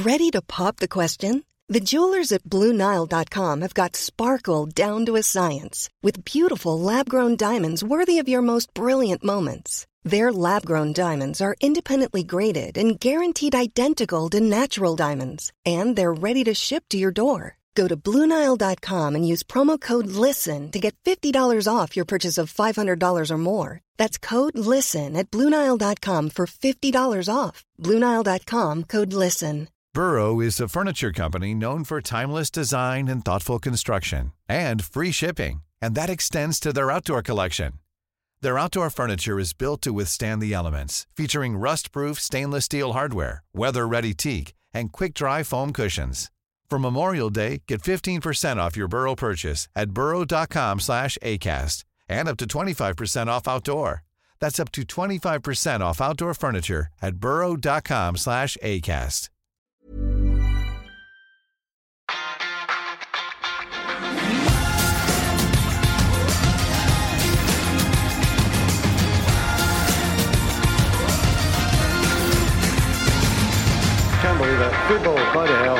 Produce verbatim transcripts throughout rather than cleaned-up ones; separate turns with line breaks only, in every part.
Ready to pop the question? The jewelers at Blue Nile dot com have got sparkle down to a science with beautiful lab-grown diamonds worthy of your most brilliant moments. Their lab-grown diamonds are independently graded and guaranteed identical to natural diamonds, and they're ready to ship to your door. Go to Blue Nile dot com and use promo code LISTEN to get fifty dollars off your purchase of five hundred dollars or more. That's code LISTEN at Blue Nile dot com for fifty dollars off. Blue Nile dot com, code LISTEN.
Burrow is a furniture company known for timeless design and thoughtful construction, and free shipping, and that extends to their outdoor collection. Their outdoor furniture is built to withstand the elements, featuring rust-proof stainless steel hardware, weather-ready teak, and quick-dry foam cushions. For Memorial Day, get fifteen percent off your Burrow purchase at burrow dot com slash ACAST and up to twenty-five percent off outdoor. That's up to twenty-five percent off outdoor furniture at burrow dot com slash ACAST.
Can't believe it. Good ball, bloody hell.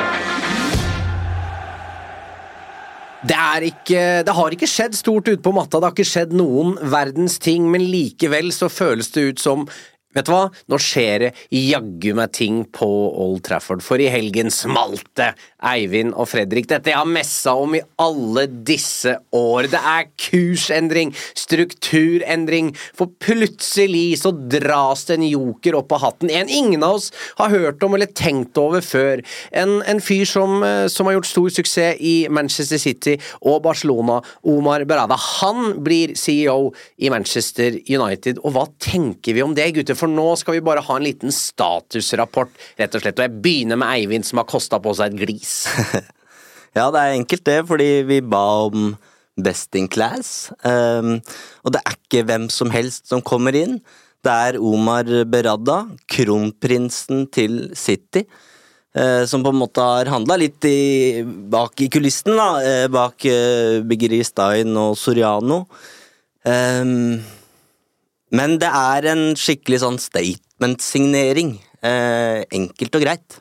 Det er ikke, det har ikke skjedd stort ut på matta, det har ikke skjedd noen verdens ting, men likevel så føles det ut som, vet du hva, nå skjer det jaggu med ting på Old Trafford, for i helgen smalte Eivind og Fredrik, dette jeg har messa om i alle disse år, det er kursendring, strukturendring, for plutselig så dras det en joker opp av hatten, en ingen av oss har hørt om eller tenkt over før, en, en fyr som, som har gjort stor suksess i Manchester City og Barcelona, Omar Berrada, han blir C E O i Manchester United, og hva tenker vi om det, gutter? For nå skal vi bare ha en liten statusrapport, rett og slett, og jeg begynner med Eivind som har kostet på seg et glis.
Ja, det er enkelt det, fordi vi ba om best in class, um, og det er ikke hvem som helst som kommer inn. Det er Omar Berrada, kronprinsen til City, uh, som på en måte har handlet litt i, bak i kulissen, da, uh, bak uh, Byggeri Stein og Soriano. Um, men det er en skikkelig sånn statement-signering, uh, enkelt og greit.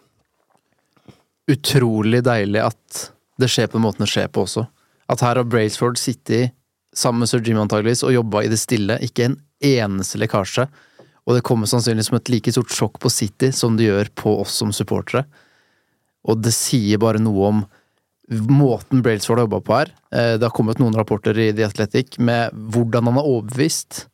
Utrolig deilig at det skjer på den måten det skjer på også. At her har Brailsford sittet sammen med Sir Jim antageligvis og jobbet i det stille, ikke en eneste lekkasje, og det kommer sannsynligvis som et like stort sjokk på City som det gjør på oss som supportere. Og det sier bare noe om måten Brailsford har jobbet på her. Det har kommet noen rapporter i The Athletic med hvordan han har overbevist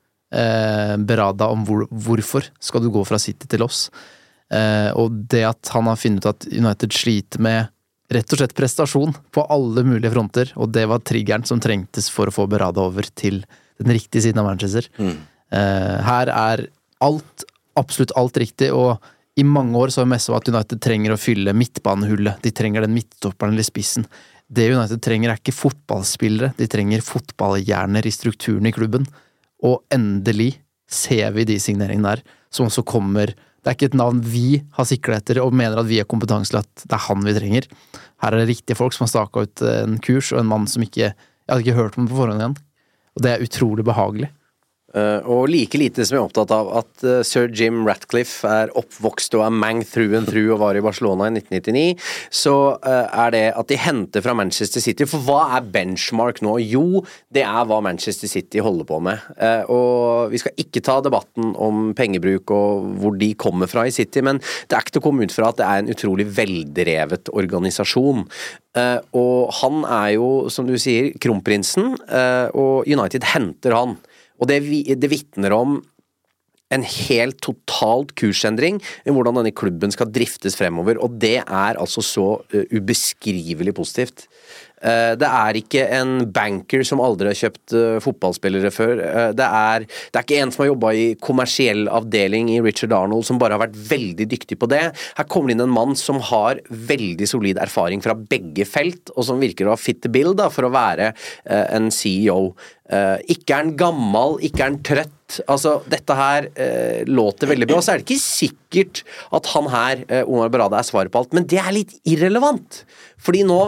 Berrada om hvor, hvorfor skal du gå fra City til oss. Uh, og det at han har funnet ut at United sliter med rett og slett prestasjon på alle mulige fronter, og det var triggeren som trengtes for å få Berrada over til den riktige siden av Manchester. Mm. Uh, her er alt, absolutt alt riktig, og i mange år så har vi messet om at United trenger å fylle midtbanehullet, de trenger den midtstopperen eller spissen. Det United trenger er ikke fotballspillere, de trenger fotballhjerner i strukturen i klubben, og endelig ser vi de signeringene der, som også kommer. Det er ikke et navn vi har sikret etter og mener at vi er kompetanse til at det er han vi trenger. Her er det riktige folk som har staket ut en kurs, og en mann som ikke, jeg hadde ikke hørt om på forhånd igjen. Og det er utrolig behagelig.
Uh, og like lite som jeg er opptatt av at uh, Sir Jim Ratcliffe er oppvokst og er mang through and through og var i Barcelona i nitten nittini, så uh, er det at de henter fra Manchester City. For hva er benchmark nå? Jo, det er hva Manchester City holder på med. Uh, og vi skal ikke ta debatten om pengebruk og hvor de kommer fra i City, men det er ikke til å komme ut fra at det er en utrolig veldrevet organisasjon. Uh, og han er jo, som du sier, kronprinsen, uh, og United henter han. Og det, det vittner om en helt totalt kursendring i hvordan denne klubben skal driftes fremover, og det er altså så uh, ubeskrivelig positivt. Uh, det er ikke en banker som aldri har kjøpt uh, fotballspillere før. Uh, det, er, det er ikke en som har jobbet i kommersiell avdeling i Richard Arnold som bare har vært veldig dyktig på det. Her kommer inn en mann som har veldig solid erfaring fra begge felt, og som virker å ha fit the bill da, for å være uh, en C E O. Uh, ikke er han gammel, ikke er han trøtt. Altså, dette her uh, låter veldig bra. Så er det ikke sikkert at han her, uh, Omar Berrada, er svaret på alt, men det er litt irrelevant. Fordi nå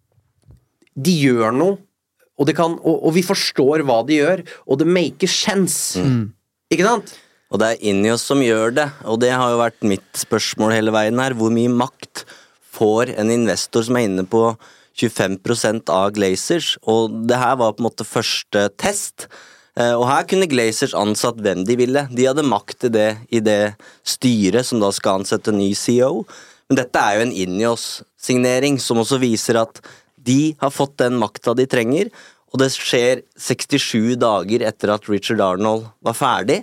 de gjør noe, og, det kan, og, og vi forstår hva de gjør, og det maker sense. Mm. Ikke sant?
Og det er inni oss som gjør det, og det har jo vært mitt spørsmål hele veien her. Hvor mye makt får en investor som er inne på tjuefem prosent av Glazers, og det her var på en måte første test. Og her kunne Glazers ansatt hvem de ville. De hadde makt i det, i det styret som da skal ansette ny C E O. Men dette er jo en Ineos-signering som også viser at de har fått den makta de trenger, og det skjer sekstisju dager etter at Richard Arnold var ferdig.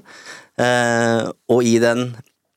Og i den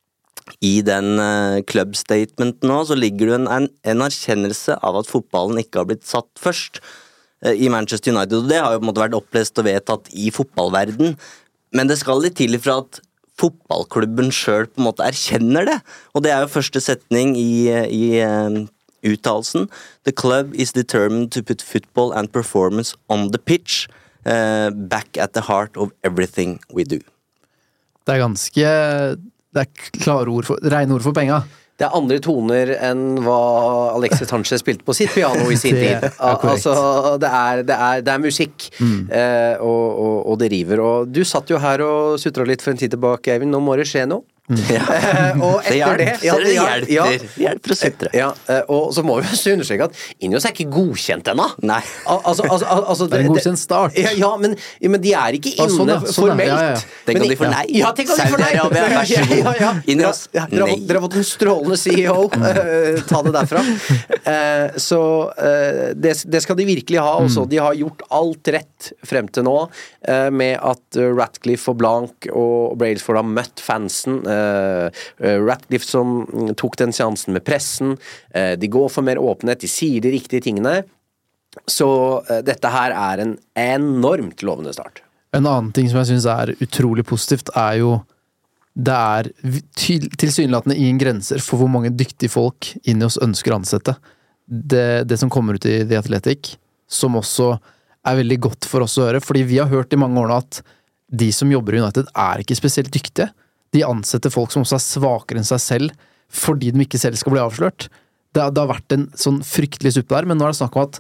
I den uh, club statementen nå, så ligger det en, en erkjennelse av at fotballen ikke har blitt satt først uh, i Manchester United, og det har jo på en måte vært opplest og vedtatt i fotballverden, men det skal litt til fra at fotballklubben selv på en måte erkjenner det, og det er jo første setning i, i uh, uttalelsen. The club is determined to put football and performance on the pitch, uh, back at the heart of everything we do.
Det er ganske... Det er klare ord for, rene ord for penga.
Det er andre toner enn hva Alexis Sanchez spilte på sitt piano i sin tid. Altså, det er, det er, det er musikk, mm. eh, og, og, og det river. Og du satt jo her og sutret litt for en tid tilbake, Eivind. Nå må det skje noe.
Mm. Ja.
og etter det,
det, ja, det hjelper, ja, det hjelper å sutre.
Ja, og så må vi også understreke at Ineos er ikke godkjent ennå.
Nei.
Al altså, altså, altså,
det er en godkjent start.
Ja, ja, men, ja, men de er ikke inne
ah, sånn, sånn,
formelt.
Ja, ja.
Tenk om de får nei.
Ja, tenk om de får nei.
Saudi-Arabia, vær så god.
Ja, ja, ja.
Ineos,
ja, dere, har, dere har fått en strålende C E O. uh, ta det derfra. Uh, så uh, det, det skal de virkelig ha også. De har gjort alt rett frem til nå, uh, med at uh, Ratcliffe og Blanc og Brailsford har møtt fansen. Uh, Ratcliffe som tok den seansen med pressen, de går for mer åpenhet, de sier de riktige tingene, så dette her er en enormt lovende start.
En annen ting som jeg synes er utrolig positivt er jo, det er til, tilsynelatende ingen grenser for hvor mange dyktige folk Ineos ønsker å ansette. Det, det som kommer ut i The Athletic, som også er veldig godt for oss å høre, fordi vi har hørt i mange år nå at de som jobber i United er ikke spesielt dyktige. De ansetter folk som også er svakere enn seg selv, fordi de ikke selv skal bli avslørt. Det, det har vært en sånn fryktelig suppe der, men nå er det snakk om at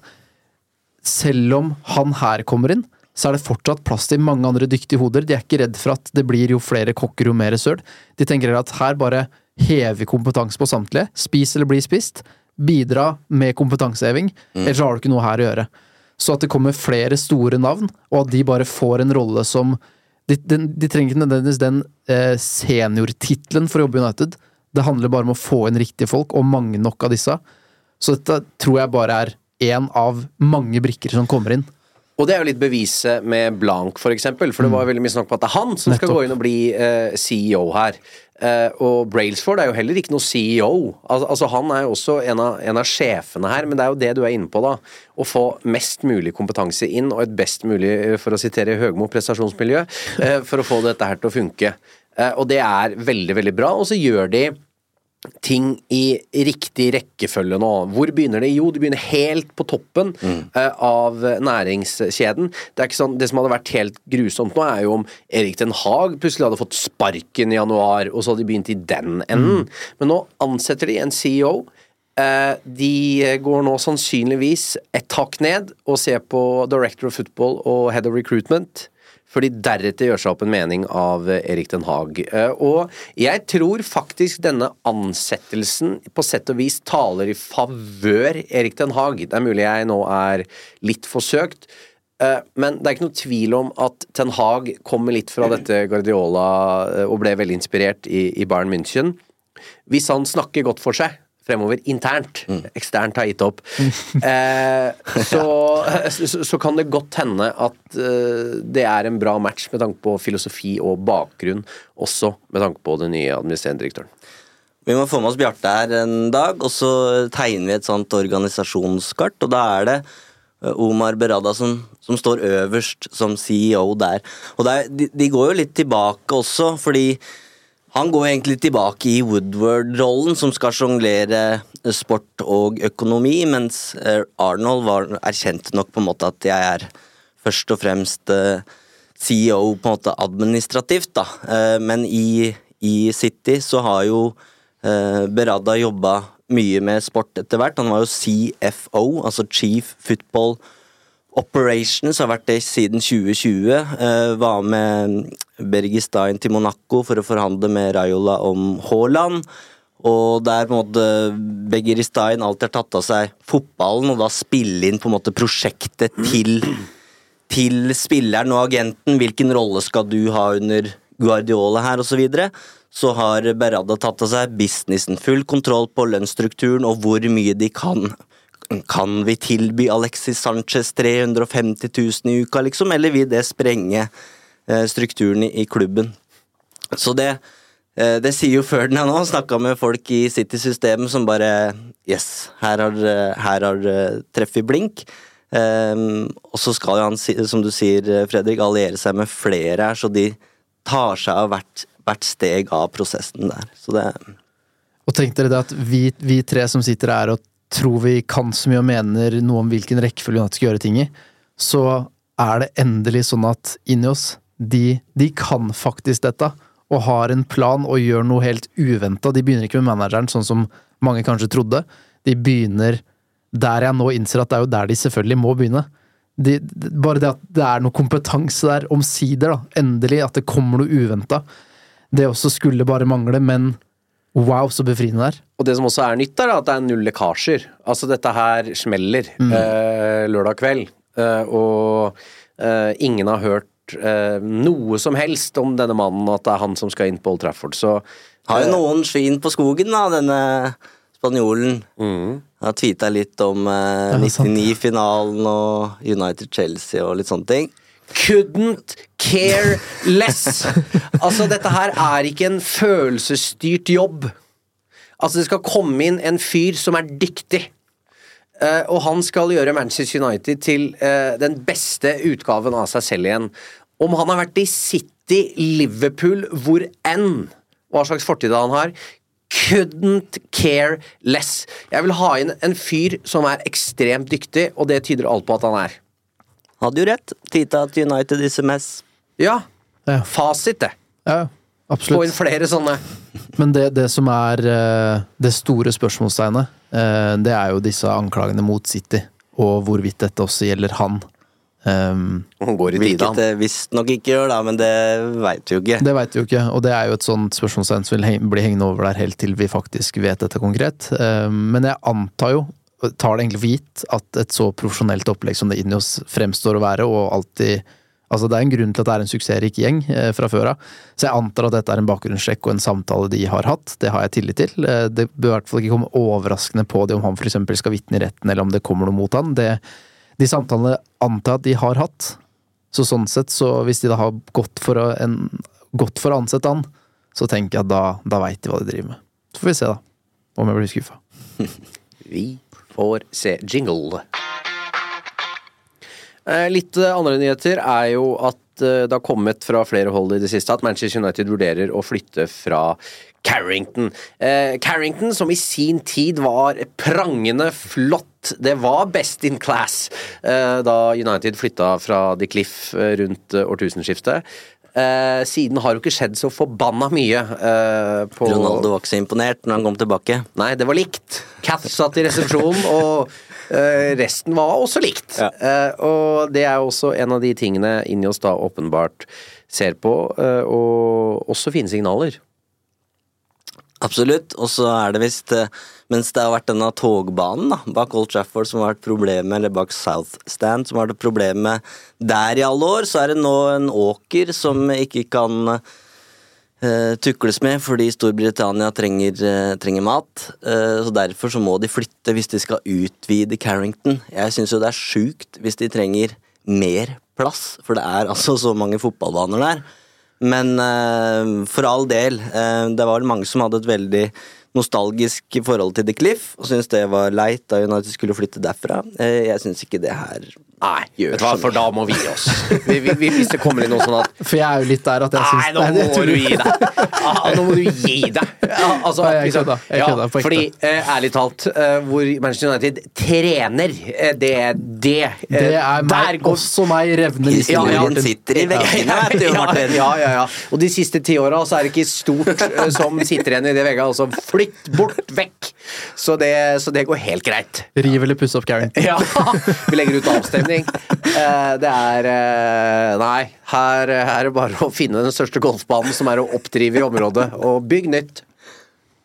selv om han her kommer inn, så er det fortsatt plass til mange andre dyktige hoder. De er ikke redd for at det blir jo flere kokker jo mer søl. De tenker at her bare hever kompetanse på samtlige, spis eller bli spist, bidra med kompetanseheving, mm. ellers har du ikke noe her å gjøre. Så at det kommer flere store navn, og at de bare får en rolle som De, de, de trenger ikke nødvendigvis den eh, seniortitlen for å jobbe i United. Det handler bare om å få inn riktige folk, og mange nok av disse. Så dette tror jeg bare er en av mange brikker som kommer inn.
Og det er jo litt beviset med Blanc for eksempel, for det var veldig mye snakk på at det er han som skal
Nettopp.
gå inn og bli uh, C E O her. Uh, og Brailsford er jo heller ikke noe C E O. Al altså han er jo også en av, en av sjefene her, men det er jo det du er inne på da. Å få mest mulig kompetanse inn, og et best mulig, for å sitere Høgmo, prestasjonsmiljø, uh, for å få dette her til å funke. Uh, og det er veldig, veldig bra, og så gjør de ting i riktig rekkefølge nå. Hvor begynner det? Jo, de begynner helt på toppen mm. uh, av næringskjeden. Det er ikke sånn, det som hadde vært helt grusomt nå er jo om Erik Ten Hag plutselig hadde fått sparken i januar, og så hadde de begynt i den enden. Mm. Men nå ansetter de en C E O. Uh, de går nå sannsynligvis et hakk ned og ser på Director of Football og Head of Recruitment, for de deretter gjør seg opp en mening av Erik Ten Hag. Og jeg tror faktisk denne ansettelsen på sett og vis taler i favør Erik Ten Hag. Det er mulig jeg nå er litt forsøkt, men det er ikke noe tvil om at Ten Hag kommer litt fra dette Guardiola og ble veldig inspirert i, i Bayern München. Hvis han snakker godt for seg, fremover internt, mm. eksternt har gitt opp, eh, så, så, så kan det godt hende at eh, det er en bra match med tanke på filosofi og bakgrunn, også med tanke på den nye administrerende direktøren.
Vi må få med oss Bjarte her en dag, og så tegner vi et sånt organisasjonskart, og da er det Omar Berrada som, som står øverst som C E O der. Og der, de, de går jo litt tilbake også, fordi han går egentlig tilbake i Woodward-rollen, som skal sjonglere sport og økonomi, mens Arnold var erkjent nok på en måte at jeg er først og fremst C E O på en måte administrativt da. Men i, i City så har jo Berrada jobbet mye med sport etter hvert. Han var jo C F O, altså Chief Football Operations, har vært det siden tjue tjue, uh, var med Bergistein til Monaco for å forhandle med Raiola om Haaland, og der på en måte Begiristain alltid har tatt av seg fotballen, og da spille inn på en måte prosjektet til, til spilleren og agenten, hvilken rolle skal du ha under Guardiola her, og så videre, så har Berrada tatt av seg businessen, full kontroll på lønnsstrukturen, og hvor mye de kan. Kan vi tilby Alexis Sanchez tre hundre og femti tusen i uka, liksom, eller vil det sprenge eh, strukturen i, i klubben? Så det, eh, det sier jo Ferdinand nå, snakket med folk i City-systemet som bare, yes, her har, her har treffet blink, eh, og så skal jo han, som du sier, Fredrik, alliere seg med flere her, så de tar seg av hvert, hvert steg av prosessen der, så det...
Og tenk dere det at vi, vi tre som sitter her og tror vi kan så mye og mener noe om hvilken rekkefølge United skal gjøre ting i, så er det endelig sånn at inni oss, de, de kan faktisk dette, og har en plan og gjør noe helt uventet. De begynner ikke med manageren, sånn som mange kanskje trodde. De begynner der jeg nå innser at det er jo der de selvfølgelig må begynne. De, bare det at det er noe kompetanse der, omsider da, endelig, at det kommer noe uventet. Det også skulle bare mangle, men wow, så befriende der.
Og det som også er nytt er da, at det er null lekkasjer. Altså dette her smeller mm. eh, lørdag kveld, eh, og eh, ingen har hørt eh, noe som helst om denne mannen, at det er han som skal inn på Old Trafford. Så
har jo eh, noen svin på skogen da, denne spanjolen. Mm. Har tweetet litt om eh, nittini-finalen og United-Chelsea og litt sånne ting.
Couldn't care less. Altså, dette her er ikke en følelsesstyrt jobb. Altså, det skal komme inn en fyr som er dyktig. Uh, og han skal gjøre Manchester United til uh, den beste utgaven av seg selv igjen. Om han har vært i City, Liverpool, hvor enn, hva slags fortid han har, couldn't care less. Jeg vil ha inn en fyr som er ekstremt dyktig, og det tyder alt på at han er.
Hadde jo rett. Tita til United S M S.
Ja. ja. Fasit det.
Ja, absolutt.
Få inn flere sånne.
Men det, det som er det store spørsmålstegnet, det er jo disse anklagene mot City, og hvorvidt dette også gjelder han. Um,
han går i
hvilket det visst nok ikke gjør da, men det vet vi jo ikke.
Det vet vi jo ikke, og det er jo et sånt spørsmålstegn som vil bli hengende over der helt til vi faktisk vet dette konkret. Um, men jeg antar jo, tar det egentlig for gitt at et så profesjonelt opplegg som det Ineos fremstår å være, og alltid, altså det er en grunn til at det er en suksessrik gjeng eh, fra før av, så jeg antar at dette er en bakgrunnssjekk og en samtale de har hatt, det har jeg tillit til. Eh, det bør i hvert fall ikke komme overraskende på det om han for eksempel skal vitne i retten, eller om det kommer noe mot han. Det, de samtalene antar at de har hatt, så sånn sett, så hvis de da har gått for å, en, gått for å ansette han, så tenker jeg at da, da vet de hva de driver med. Så får vi se da, om jeg blir skuffet.
Vi får se jingle. Eh, litt andre nyheter er jo at eh, det har kommet fra flere hold i det siste at Manchester United vurderer å flytte fra Carrington. Eh, Carrington, som i sin tid var prangende flott, det var best in class eh, da United flytta fra The Cliff eh, rundt eh, årtusenskiftet. Uh, siden har jo ikke skjedd så forbanna mye uh, på...
Ronaldo var ikke så imponert når han kom tilbake.
Nei, det var likt. Kath satt i resepsjonen, og uh, resten var også likt. Ja. Uh, og det er også en av de tingene Ineos da åpenbart ser på, uh, og også fine signaler.
Absolutt, og så er det visst, mens det har vært denne togbanen da, bak Old Trafford som har vært problemet, eller bak South Stand som har vært problemet der i alle år, så er det nå en åker som ikke kan uh, tukles med, fordi Storbritannia trenger, uh, trenger mat, uh, så derfor så må de flytte hvis de skal utvide Carrington. Jeg synes jo det er sykt hvis de trenger mer plass, for det er altså så mange fotballbaner der. Men uh, for all del, uh, det var mange som hadde et veldig nostalgisk forhold til The Cliff, og syntes det var leit da United skulle flytte derfra. Uh, jeg synes ikke det her
Nei, gjør hva, for da må vi gi oss. Vi, vi, vi, hvis det kommer inn noe sånn at
For jeg er jo litt der at jeg synes
Nei, nå må nei, du gi deg. Ah, nå må du gi deg. Ja, altså,
jeg liksom, kødda, jeg kødda,
ja, fordi, uh, ærlig talt, uh, hvor Manchester United trener, uh, det det, uh,
det er meg, går... også meg revner i
ja, ja, sitter i veggene, vet du, Martin.
Ja, ja, ja. Og de siste ti åra så er det ikke stort uh, som sitter igjen i det vegget, altså flytt bort vekk. Så det, så det går helt greit.
Riv eller puss opp Carrington.
Ja, vi legger ut avstemning. Uh, det er uh, nei, her, her er det bare å finne den største golfbanen som er å oppdrive i området og bygge nytt.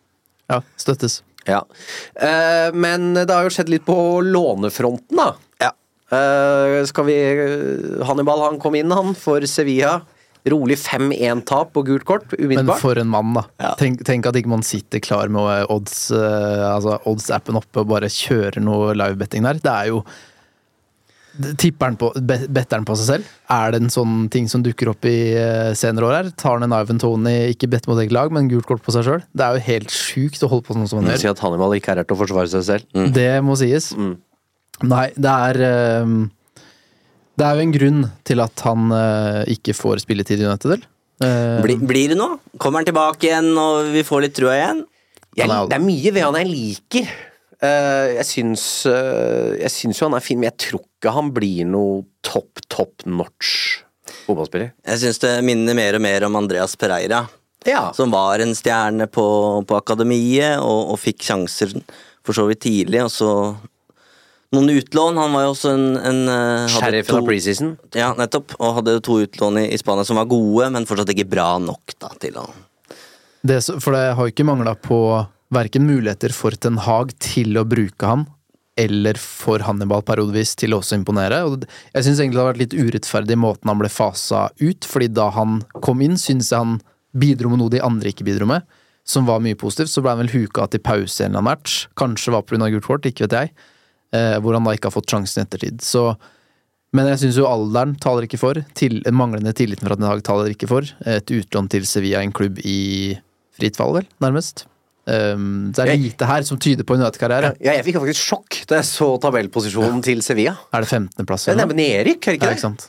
Ja, støttes.
Ja. Uh, men det har jo skjedd litt på lånefronten, da.
Ja.
Uh, skal vi Hannibal, han kom inn, han, for Sevilla. Rolig fem en tap på gult kort, umiddelbart.
Men for en mann, da.
Ja.
Tenk, tenk at ikke man sitter klar med odds, uh, altså odds-appen oppe og bare kjører noe live-betting der. Det er jo Tipper han på, better han på seg selv? Er det en sånn ting som dukker opp i uh, senere år her? Tar han en Ivan Toney, ikke better mot eget lag, men gult kort på seg selv? Det er jo helt sykt å holde på sånn som han gjør.
Si at Hannibal ikke er her til å forsvare seg selv.
Mm. Det må sies.
Mm.
Nei, det er uh, det er jo en grunn til at han uh, ikke får spilletid i United, vel? Uh,
Blir, blir det noe? Kommer han tilbake igjen, og vi får litt trua igjen?
Jeg, det er mye ved han jeg liker. Uh, jeg syns uh, Jeg syns jo han er fin, men jeg tror ikke han blir noe topp, topp notch fotballspiller.
Jeg synes det minner mer og mer om Andreas Pereira,
Ja.
som var en stjerne på, på akademiet, og, og fikk sjanser for så vidt tidlig, og så noen utlån. Han var jo også en, en uh,
Sheriff fra preseason.
Ja, nettopp, og hadde to utlån i, i Spania som var gode, men fortsatt ikke bra nok da, til å
det, For det har jo ikke manglet på hverken muligheter for Ten Hag til å bruke han, eller for Hannibal periodevis til å også imponere. Og jeg synes egentlig det har vært litt urettferdig måten han ble faset ut, fordi da han kom inn, synes jeg han bidro med noe de andre ikke bidro med, som var mye positivt. Så ble han vel huka til pause i en eller annen match, kanskje var på grunn av gult kort, ikke vet jeg, eh, hvor han da ikke har fått sjansen i ettertid. Så, men jeg synes jo alderen taler ikke for, til, manglende tilliten fra Ten Hag taler ikke for, et utlån til Sevilla, en klubb i fritt fall, vel, nærmest. Um, det er lite her som tyder på en United-karriere.
Ja, jeg fikk faktisk sjokk da jeg så tabellposisjonen til Sevilla.
Er det femtende plass?
Det er nedrykk, er det ikke
Ja,
det?
ikke sant?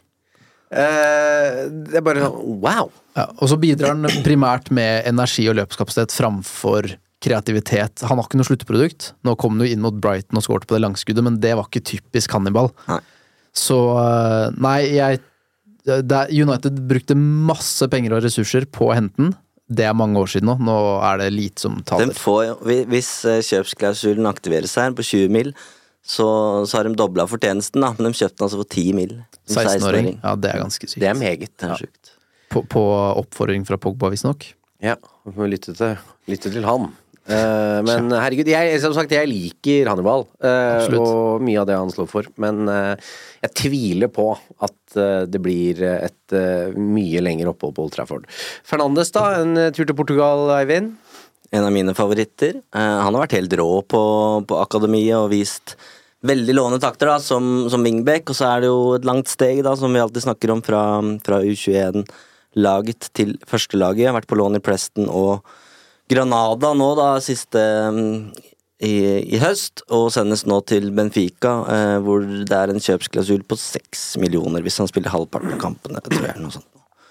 Uh, det er bare sånn, wow.
Ja, og så bidrar han primært med energi og løpskapasitet framfor kreativitet. Han har ikke noe sluttprodukt. Nå kom han jo inn mot Brighton og skårte på det langskuddet, men det var ikke typisk Hannibal.
Nei.
Så nei, jeg det, United brukte masse penger og ressurser på å hente den. Det er mange år siden nå. Nå er det lite som taler.
Den får, hvis kjøpsklausulen aktiveres her på tjue mil, så, så har de doblet fortjenesten da, men de kjøpte den altså for ti mil.
seksten-åring. Ja, det er ganske sykt.
Det er meget.
Det er sykt.
På, på oppfordring fra Pogba, visstnok.
Ja, vi må lytte til, lytte til han. Uh, men herregud, jeg, som sagt, jeg liker Hannibal uh, og mye av det han slår for, men uh, jeg tviler på at uh, det blir et uh, mye lenger opphold på Old Trafford. Fernandes da, en uh, tur til Portugal, Eivind?
En av mine favoritter. Uh, han har vært helt rå på, på akademiet og vist veldig låne takter da, som, som wingback, og så er det jo et langt steg da, som vi alltid snakker om fra, fra U tjueen-laget til førstelaget. Jeg har vært på lån i Preston og Granada nå da, siste um, i, i høst, og sendes nå til Benfica, eh, hvor det er en kjøpsklausul på seks millioner hvis han spiller halvparten av kampene, tror jeg, noe sånt.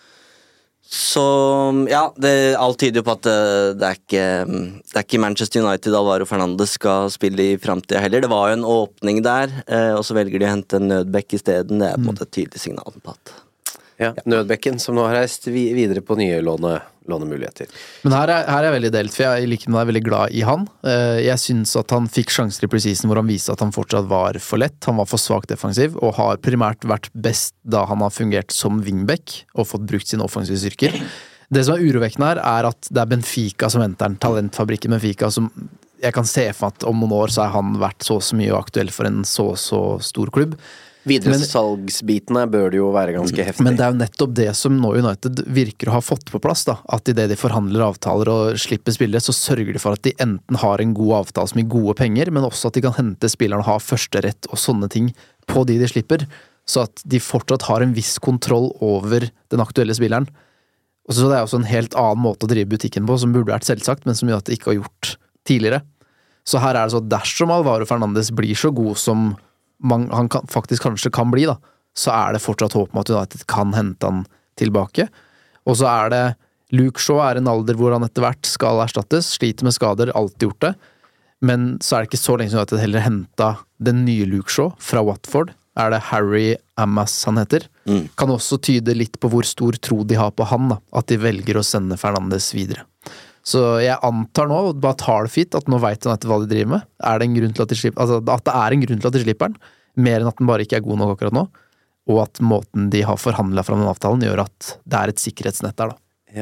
Så, ja, det, alt tyder jo på at det, det, er ikke, det er ikke Manchester United Alvaro Fernandes skal spille i fremtiden heller. Det var jo en åpning der, eh, og så velger de å hente en nødbekk i stedet. Det er på en måte et tydelig signal på at
Ja, Nødbekken, som nå har reist videre på nye låne, lånemuligheter.
Men her er, her er jeg veldig delt, for jeg liker meg veldig glad i han. Jeg synes at han fikk sjanser i preseason hvor han viste at han fortsatt var for lett, han var for svagt defensiv, og har primært vært best da han har fungert som wingback og fått brukt sine offensive styrker. Det som er urovekkende her, er at det er Benfica som henter den, talentfabrikken Benfica, som jeg kan se for meg at om noen år så har han vært så så mye aktuell for en så så stor klubb.
Videre salgsbitene bør det jo være ganske heftig.
Men det er jo nettopp det som nå United virker å ha fått på plass da, at i det de forhandler avtaler og slipper spillere, så sørger de for at de enten har en god avtale som gir gode penger, men også at de kan hente spillerne og ha førsterett og sånne ting på de de slipper, så at de fortsatt har en viss kontroll over den aktuelle spilleren. Og så det er også en helt annen måte å drive butikken på, som burde vært selvsagt, men som United ikke har gjort tidligere. Så her er det så, dersom Alvaro Fernandes blir så god som man, han kan, faktisk kanskje kan bli da, så er det fortsatt håp om at United kan hente han tilbake. Og så er det Luke Shaw er en alder hvor han etter hvert skal erstattes, sliter med skader, alltid gjort det, men så er det ikke så lenge som United heller hentet den nye Luke Shaw fra Watford. Er det Harry Amas han heter? Mm. Kan også tyde litt på hvor stor tro de har på han da, at de velger å sende Fernandes videre. Så jeg antar nå, bare tar det fint, at nå vet han etter hva de driver med. Er det en grunn til at de slipper, altså at det er en grunn til at de slipper den, mer enn at den bare ikke er god nok akkurat nå, og at måten de har forhandlet fram den avtalen gjør at det er et sikkerhetsnett der da.
Ja.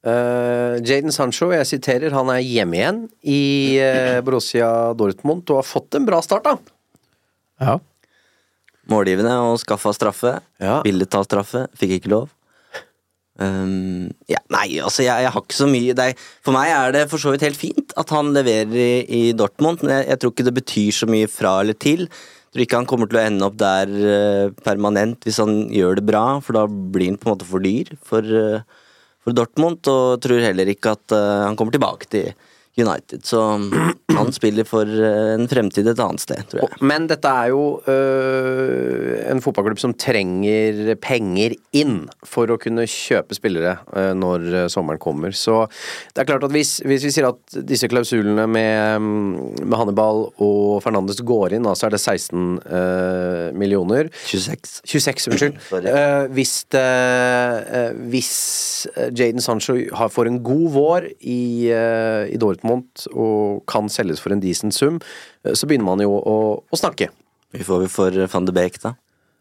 Uh, Jadon Sancho, jeg siterer, han er hjemme igjen i uh, Borussia Dortmund og har fått en bra start, da.
Ja.
Målgivende og skaffa straffe.
Ja.
Ville ta straffe, fikk ikke lov. Um, ja, nei, altså jeg, jeg har ikke så mye det er, For meg er det for så vidt helt fint at han leverer i, i Dortmund, men jeg, jeg tror ikke det betyr så mye fra eller til. Jeg tror ikke han kommer til å ende opp der uh, permanent hvis han gjør det bra, for da blir han på en måte for dyr for, uh, for Dortmund, og tror heller ikke at uh, han kommer tilbake til United, så han spiller for en fremtid et annet sted, tror jeg.
Men dette er jo øh, en fotballklubb som trenger penger inn for å kunne kjøpe spillere øh, når sommeren kommer. Så det er klart at hvis, hvis vi sier at disse klausulene med, med Hannibal og Fernandes går inn, da, så er det seksten øh, millioner.
tjueseks.
tjueseks, unnskyld. uh, hvis det, uh, hvis Jadon Sancho har, får en god vår i, uh, i Dortmund og kan selges for en decent sum, så begynner man jo å, å snakke.
Vi får vi for Van de Beek da.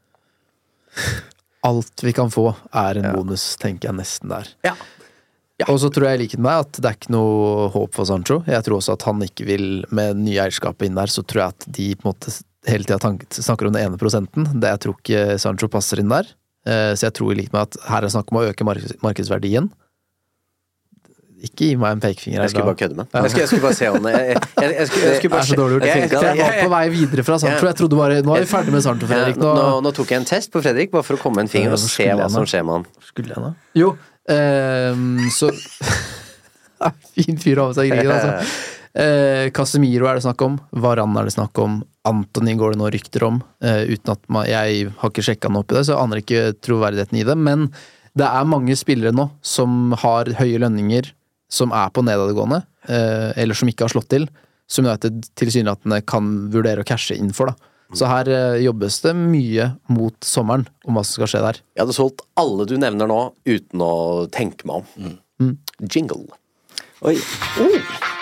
Alt vi kan få er en ja. bonus, tenker jeg nesten der.
Ja. Ja.
Og så tror jeg i likhet med meg at det er ikke noe håp for Sancho. Jeg tror også at han ikke vil, med nye eierskapet inn der, så tror jeg at de på en måte hele tiden snakker om den ene prosenten. Det jeg tror ikke Sancho passer inn der. Så jeg tror i likhet med at her er snakk om å øke mark- markedsverdien. Ikke gi meg en pekefinger.
Jeg skulle bare kødde med. Jeg skulle, jeg skulle bare se om det. Jeg, jeg, jeg, skulle, jeg skulle bare
det er så dårlig gjort. Jeg, jeg, jeg, jeg var på vei videre fra Sancho. Jeg trodde bare, nå er vi ferdig med Sancho, Fredrik.
Nå, nå, nå tok jeg en test på Fredrik, bare for å komme en finger og se hva som skjer med han.
Skulle jeg da? Jo, um, så fin fyr av seg greier, altså. Uh, Casemiro er det snakk om, Varane er det snakk om, Antony går det nå rykter om, uh, uten at man, jeg har ikke sjekket han opp i det, så jeg aner ikke troverdigheten i det, men det er mange spillere nå som har høye lønninger, som er på nedadgående, uh, eller som ikke har slått til, som United tilsynelatende kan vurdere å cashe inn for, da. Så her uh, jobbes det mye mot sommeren om hva som skal skje der.
Jeg hadde solgt alle du nevner nå uten å tenke meg om.
Mm.
Jingle.
Oi.
Oh.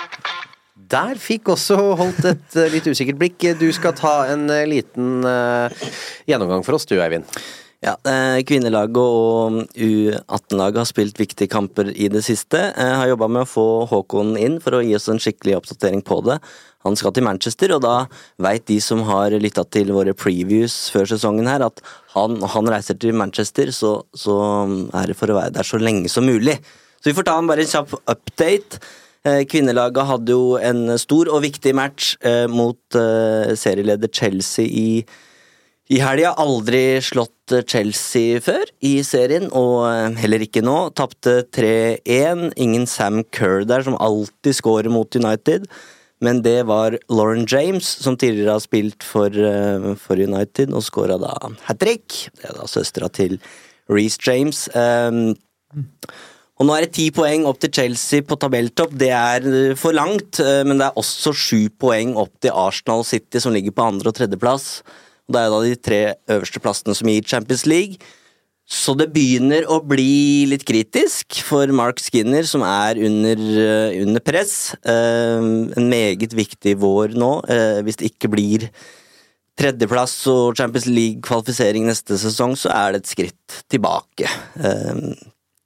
Der fikk også holdt et uh, litt usikkert blikk. Du skal ta en uh, liten uh, gjennomgang for oss, du, Eivind.
Ja, eh, kvinnelaget og U atten-laget har spilt viktige kamper i det siste. Jeg har jobbet med å få Håkon inn for å gi oss en skikkelig oppdatering på det. Han skal til Manchester, og da vet de som har lyttet til våre previews før sesongen her, at han, han reiser til Manchester, så, så er det for å være der så lenge som mulig. Så vi får ta bare en kjapp update. Kvinnelaget hadde jo en stor og viktig match eh, mot eh, serieleder Chelsea i, i helga. Aldri slått Chelsea før i serien, og heller ikke nå. Tappte tre én. Ingen Sam Kerr der, som alltid scorer mot United. Men det var Lauren James, som tidligere har spilt for, uh, for United, og scoret da hat-trick. Det er da søstera til Reece James. Um, og nå er det ti poeng opp til Chelsea på tabelltopp. Det er for langt, men det er også sju poeng opp til Arsenal City, som ligger på andre- og tredjeplass. Det er da de tre øverste plassene som gir Champions League. Så det begynner å bli litt kritisk for Mark Skinner, som er under, under press. Uh, en meget viktig vår nå, uh, hvis det ikke blir tredjeplass og Champions League-kvalifisering neste sesong, så er det et skritt tilbake. Uh,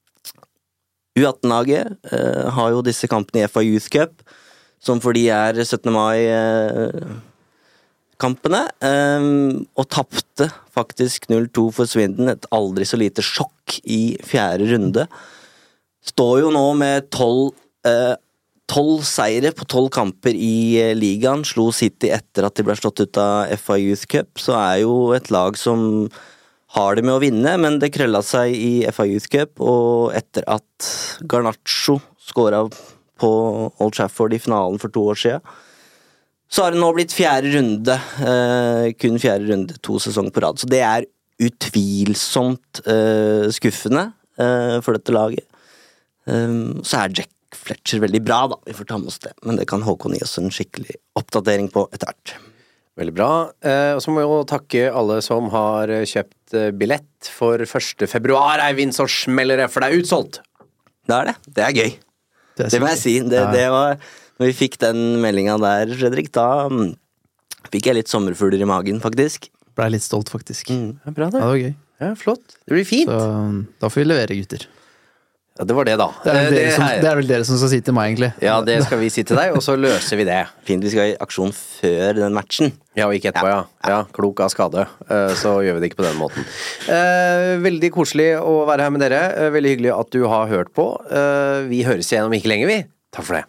U atten-laget uh, har jo disse kampene i F A Youth Cup, som for de er syttende mai uh, kampene, um, og tappte faktisk null to for Swindon, et aldri så lite sjokk i fjerde runde. Står jo nå med tolv uh, tolv seire på tolv kamper i uh, ligaen, slo City etter at de ble slått ut av F A Youth Cup, så er jo et lag som har det med å vinne, men det krøllet seg i F A Youth Cup, og etter at Garnacho skåret på Old Trafford i finalen for to år siden, så har det nå blitt fjerde runde, eh, kun fjerde runde, to sesonger på rad. Så det er utvilsomt eh, skuffende eh, for dette laget. Um, så er Jack Fletcher veldig bra, da. Vi får ta med oss det. Men det kan Håkon gi oss en skikkelig oppdatering på etter hvert.
Veldig bra. Eh, og så må vi jo takke alle som har kjøpt billett for første februar, Eivind, så smeller det, for det er utsolgt.
Det er det. Det er gøy. Det, er det må jeg si. Det,
ja.
det var... Når vi fikk den meldingen der, Fredrik, da um, fikk jeg litt sommerfugler i magen, faktisk.
Ble litt stolt, faktisk.
Mm.
Ja, bra det.
Ja, det var gøy.
Ja, flott. Det blir fint.
Så da får vi levere, gutter.
Ja, det var det, da.
Det er, vel
Eh,
dere som,
her-
det er vel dere som skal si til meg, egentlig.
Ja, det skal vi si til deg, og så løser vi det.
Fint vi skal i aksjon før den matchen.
Ja, og ikke etterpå, ja. ja. Klok av skade. Eh, Så gjør vi det ikke på den måten. Eh, Veldig koselig å være her med dere. Eh, Veldig hyggelig at du har hørt på. Eh, Vi høres igjen om ikke lenge, vi. Takk for det.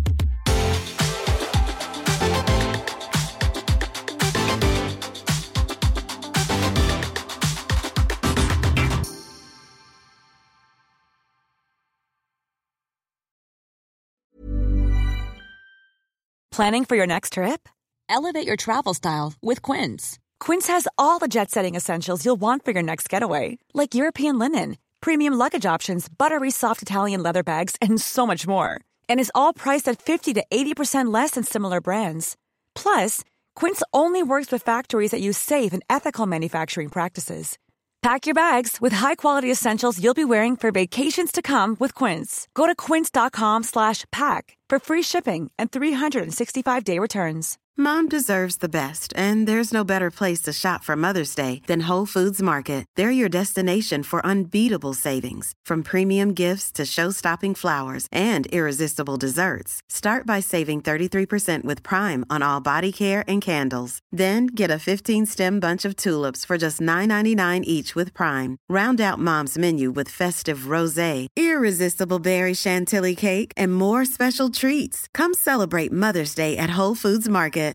Planning for your next trip? Elevate your travel style with Quince. Quince has all the jet-setting essentials you'll want for your next getaway, like European linen, premium luggage options, buttery soft Italian leather bags, and so much more. And is all priced at fifty to eighty percent less than similar brands. Plus, Quince only works with factories that use safe and ethical manufacturing practices. Pack your bags with high-quality essentials you'll be wearing for vacations to come with Quince. Go to quince.com slash pack for free shipping and three sixty-five day returns.
Mom deserves the best, and there's no better place to shop for Mother's Day than Whole Foods Market. They're your destination for unbeatable savings, from premium gifts to show-stopping flowers and irresistible desserts. Start by saving thirty-three percent with Prime on all body care and candles. Then get a fifteen-stem bunch of tulips for just nine ninety-nine each with Prime. Round out Mom's menu with festive rosé, irresistible berry chantilly cake, and more special treats. Come celebrate Mother's Day at Whole Foods Market.